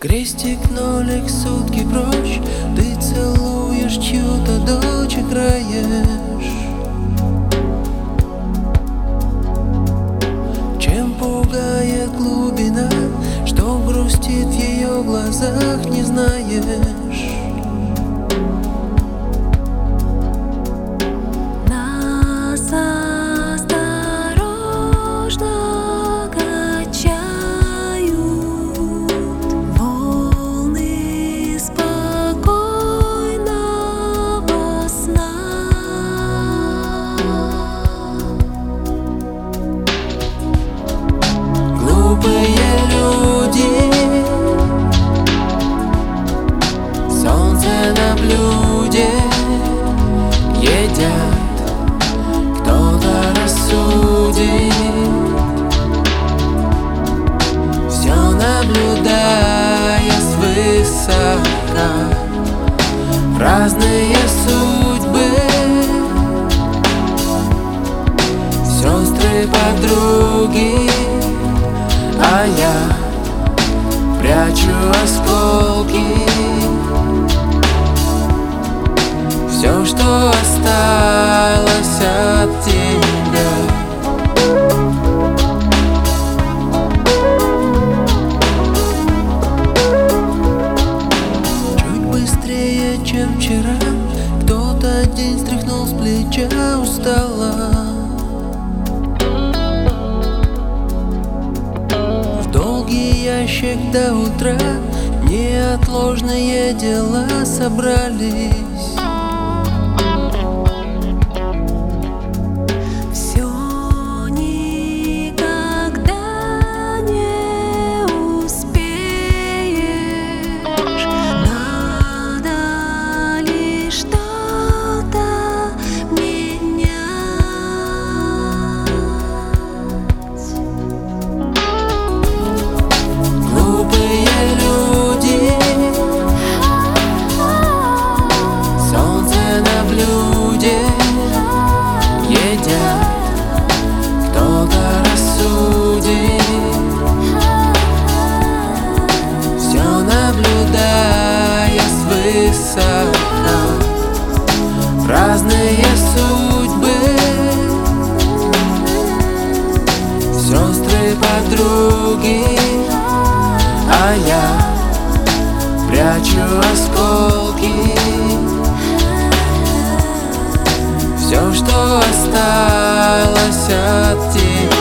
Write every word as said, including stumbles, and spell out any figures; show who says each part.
Speaker 1: Крестик, нолик, сутки прочь. Ты целуешь чью-то дочь, играешь. Чем пугает глубина, что грустит в ее глазах, не знаешь. Глупые люди, солнце на блюде едят, кто-то рассудит, все наблюдая свысока. Разные судьбы, сестры, подруги, а я прячу осколки. Все, что осталось от тебя. Чуть быстрее, чем вчера, кто-то день стряхнул с плеча устала. Ящик до утра, неотложные дела собрались.
Speaker 2: Все никогда не успеешь, надо лишь что-то менять.
Speaker 1: Кто-то рассудит, все наблюдая свысока. Разные судьбы, сестры, подруги, а я прячу осколки. Все, что осталось от тебя.